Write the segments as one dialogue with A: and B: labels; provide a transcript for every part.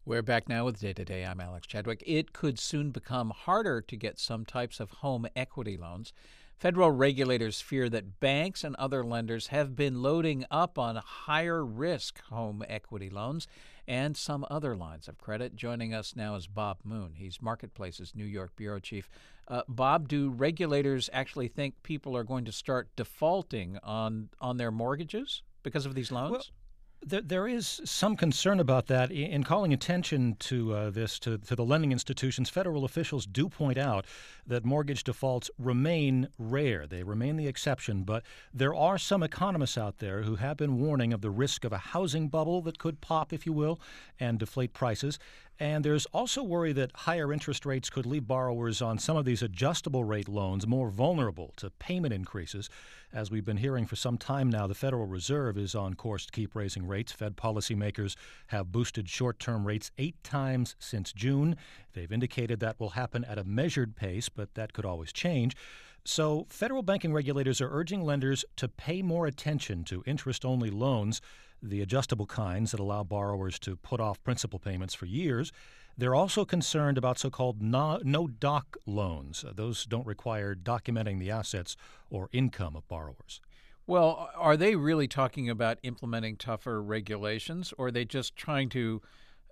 A: We're back now with Day to Day. I'm Alex Chadwick. It could soon become harder to get some types of home equity loans. Federal regulators fear that banks and other lenders have been loading up on higher risk home equity loans and some other lines of credit. Joining us now is Bob Moon. He's Marketplace's New York bureau chief. Bob, do regulators actually think people are going to start defaulting on their mortgages because of these loans?
B: Well, there is some concern about that. In calling attention to the lending institutions, federal officials do point out that mortgage defaults remain rare. They remain the exception, but there are some economists out there who have been warning of the risk of a housing bubble that could pop, if you will, and deflate prices. And there's also worry that higher interest rates could leave borrowers on some of these adjustable rate loans more vulnerable to payment increases. As we've been hearing for some time now, the Federal Reserve is on course to keep raising rates. Fed policymakers have boosted short-term rates 8 times since June. They've indicated that will happen at a measured pace, but that could always change. So federal banking regulators are urging lenders to pay more attention to interest-only loans, the adjustable kinds that allow borrowers to put off principal payments for years. They're also concerned about so-called no-doc loans. Those don't require documenting the assets or income of borrowers.
A: Well, are they really talking about implementing tougher regulations, or are they just trying to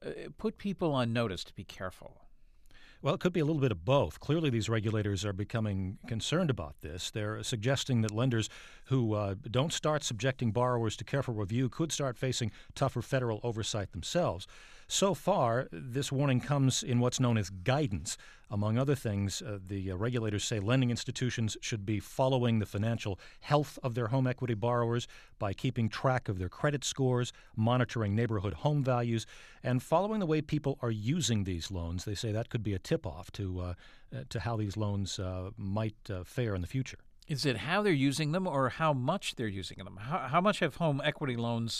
A: put people on notice to be careful?
B: Well, it could be a little bit of both. Clearly, these regulators are becoming concerned about this. They're suggesting that lenders who don't start subjecting borrowers to careful review could start facing tougher federal oversight themselves. So far, this warning comes in what's known as guidance. Among other things, the regulators say lending institutions should be following the financial health of their home equity borrowers by keeping track of their credit scores, monitoring neighborhood home values, and following the way people are using these loans. They say that could be a tip-off to how these loans might fare in the future.
A: Is it how they're using them or how much they're using them? How much have home equity loans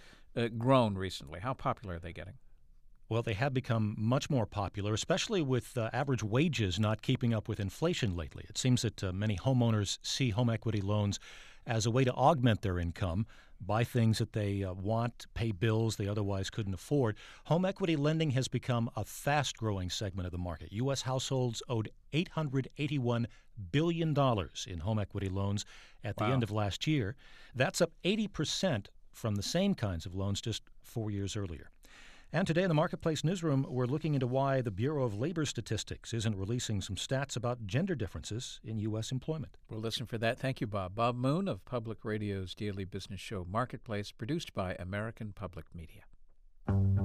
A: grown recently? How popular are they getting?
B: Well, they have become much more popular, especially with average wages not keeping up with inflation lately. It seems that many homeowners see home equity loans as a way to augment their income, buy things that they want, pay bills they otherwise couldn't afford. Home equity lending has become a fast-growing segment of the market. U.S. households owed $881 billion in home equity loans at the end of last year. That's up 80% from the same kinds of loans just 4 years earlier. And today in the Marketplace newsroom, we're looking into why the Bureau of Labor Statistics isn't releasing some stats about gender differences in U.S. employment.
A: We'll listen for that. Thank you, Bob. Bob Moon of Public Radio's daily business show Marketplace, produced by American Public Media.